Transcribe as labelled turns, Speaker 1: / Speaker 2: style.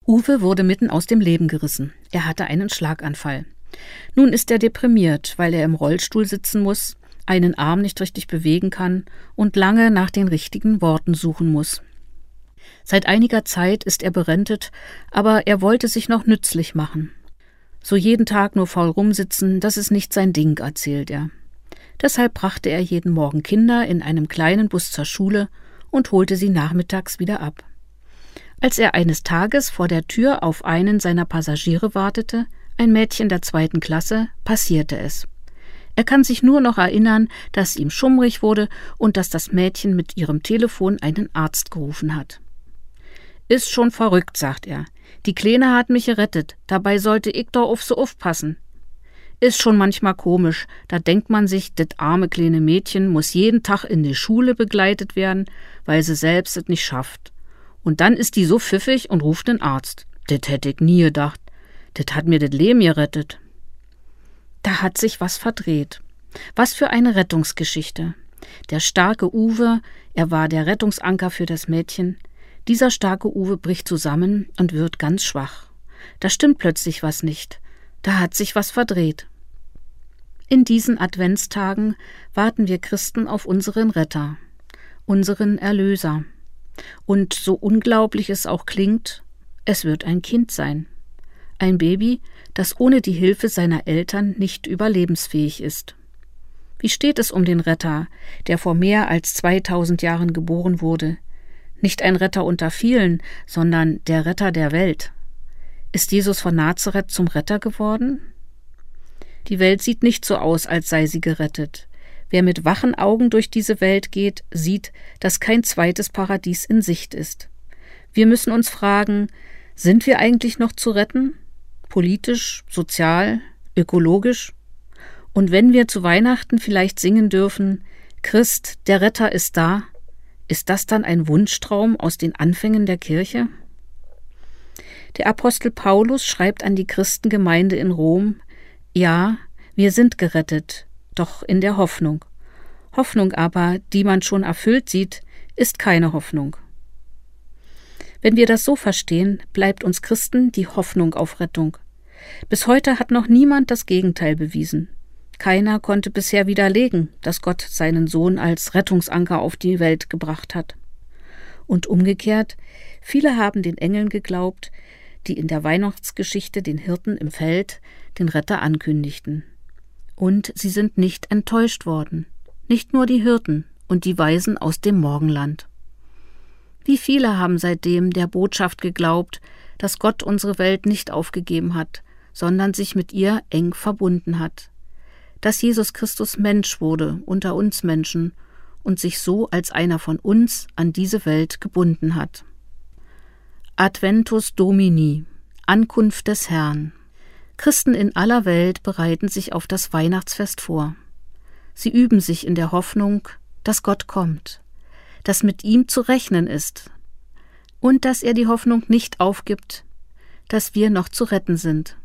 Speaker 1: Uwe wurde mitten aus dem Leben gerissen. Er hatte einen Schlaganfall. Nun ist er deprimiert, weil er im Rollstuhl sitzen muss, einen Arm nicht richtig bewegen kann und lange nach den richtigen Worten suchen muss. Seit einiger Zeit ist er berentet, aber er wollte sich noch nützlich machen. So jeden Tag nur faul rumsitzen, das ist nicht sein Ding, erzählt er. Deshalb brachte er jeden Morgen Kinder in einem kleinen Bus zur Schule und holte sie nachmittags wieder ab. Als er eines Tages vor der Tür auf einen seiner Passagiere wartete, ein Mädchen der 2. Klasse, passierte es. Er kann sich nur noch erinnern, dass ihm schummrig wurde und dass das Mädchen mit ihrem Telefon einen Arzt gerufen hat. »Ist schon verrückt«, sagt er. »Die Kleine hat mich gerettet, dabei sollte ich doch auf sie aufpassen. Ist schon manchmal komisch, da denkt man sich, das arme kleine Mädchen muss jeden Tag in die Schule begleitet werden, weil sie selbst es nicht schafft. Und dann ist die so pfiffig und ruft den Arzt. Das hätte ich nie gedacht. Das hat mir das Leben gerettet.« Da hat sich was verdreht. Was für eine Rettungsgeschichte. Der starke Uwe, er war der Rettungsanker für das Mädchen. Dieser starke Uwe bricht zusammen und wird ganz schwach. Da stimmt plötzlich was nicht. Da hat sich was verdreht. In diesen Adventstagen warten wir Christen auf unseren Retter, unseren Erlöser. Und so unglaublich es auch klingt, es wird ein Kind sein. Ein Baby, das ohne die Hilfe seiner Eltern nicht überlebensfähig ist. Wie steht es um den Retter, der vor mehr als 2000 Jahren geboren wurde? Nicht ein Retter unter vielen, sondern der Retter der Welt. Ist Jesus von Nazareth zum Retter geworden? Die Welt sieht nicht so aus, als sei sie gerettet. Wer mit wachen Augen durch diese Welt geht, sieht, dass kein zweites Paradies in Sicht ist. Wir müssen uns fragen, sind wir eigentlich noch zu retten? Politisch, sozial, ökologisch? Und wenn wir zu Weihnachten vielleicht singen dürfen, Christ, der Retter ist da, ist das dann ein Wunschtraum aus den Anfängen der Kirche? Der Apostel Paulus schreibt an die Christengemeinde in Rom, ja, wir sind gerettet, doch in der Hoffnung. Hoffnung aber, die man schon erfüllt sieht, ist keine Hoffnung. Wenn wir das so verstehen, bleibt uns Christen die Hoffnung auf Rettung. Bis heute hat noch niemand das Gegenteil bewiesen. Keiner konnte bisher widerlegen, dass Gott seinen Sohn als Rettungsanker auf die Welt gebracht hat. Und umgekehrt, viele haben den Engeln geglaubt, die in der Weihnachtsgeschichte den Hirten im Feld den Retter ankündigten. Und sie sind nicht enttäuscht worden. Nicht nur die Hirten und die Weisen aus dem Morgenland. Wie viele haben seitdem der Botschaft geglaubt, dass Gott unsere Welt nicht aufgegeben hat, sondern sich mit ihr eng verbunden hat. Dass Jesus Christus Mensch wurde unter uns Menschen und sich so als einer von uns an diese Welt gebunden hat. Adventus Domini, Ankunft des Herrn. Christen in aller Welt bereiten sich auf das Weihnachtsfest vor. Sie üben sich in der Hoffnung, dass Gott kommt, dass mit ihm zu rechnen ist und dass er die Hoffnung nicht aufgibt, dass wir noch zu retten sind.